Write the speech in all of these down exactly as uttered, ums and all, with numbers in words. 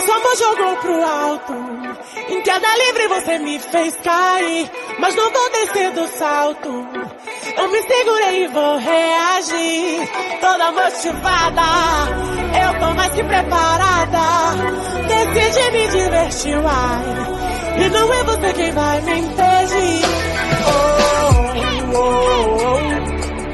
Nosso amor jogou pro alto. Em queda livre você me fez cair, mas não vou descer do salto. Eu me segurei e vou reagir. Toda motivada, eu tô mais que preparada. Decidi me divertir, uai, e não é você quem vai me impedir. Oh, oh, oh.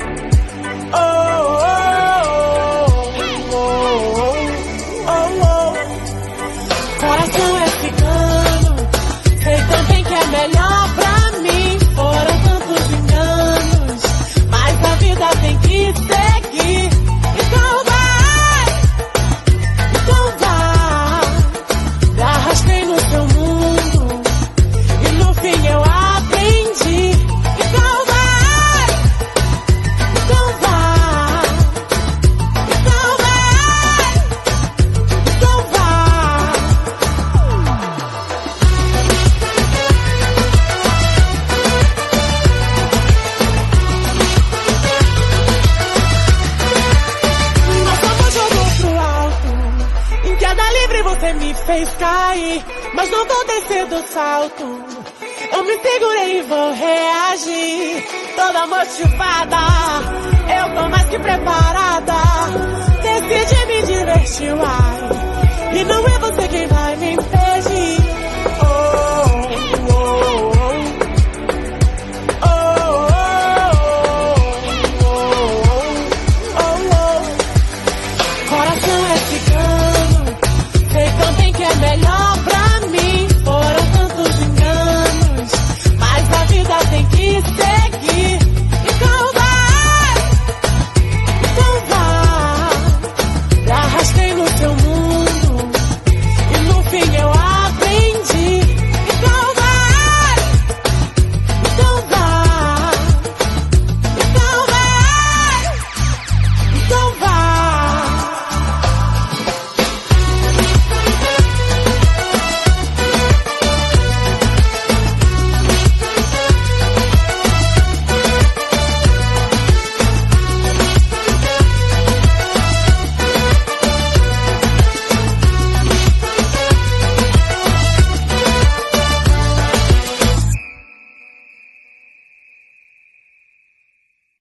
Coração é cigano, sei também que é melhor pra mim. Foram tantos enganos, mas a vida tem que seguir. Então vai, então vai. Me arrastei no seu mundo e no fim eu aprendi. Então vai, então vai, então vai, então vai. Você me fez cair, mas não vou descer do salto. Eu me segurei e vou reagir. Toda motivada, eu tô mais que preparada. Decidi me divertir, uai, e não é você quem vai me impedir.